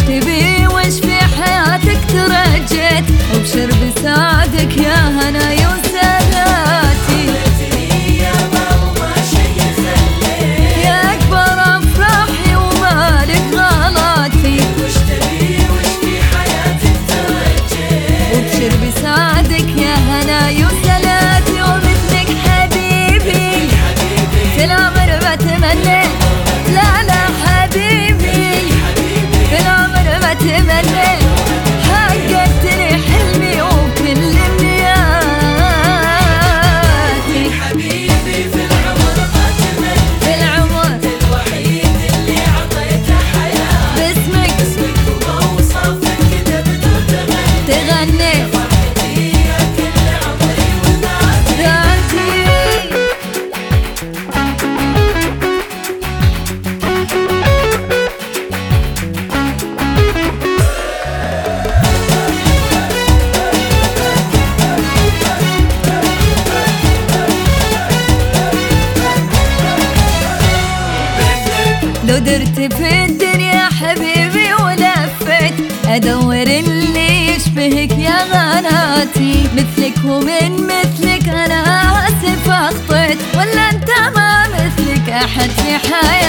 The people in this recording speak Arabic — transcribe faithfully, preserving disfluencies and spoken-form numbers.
تبي وش في حياتك ترجيت، وبشر بسعدك يا هنا وساداتي. يا ماما شي خليت، يا أكبر أفراحي ومالك غلطي، وش تبي وش في حياتك ترجيت، وبشر بسعدك يا هنا وساداتي. ومثلك حبيبي في العمر بتمنى، لا لا حبيبي في العمر بتمنى، حققت لي حلمي وكل امنياتي. حبيبي في العمر بتمنى، في العمر الوحيد اللي عطيته حياة، باسمك اسمك وبوصفك كتبت وتغني، تغني فرحتي يا كل عمري وذاتي. ذاتي. لو درت في الدنيا حبيبي ولفت، ادور اللي يشبهك يا غناتي. مثلك ومن مثلك انا اسف اخطيت، ولا انت ما مثلك احد في حياتي.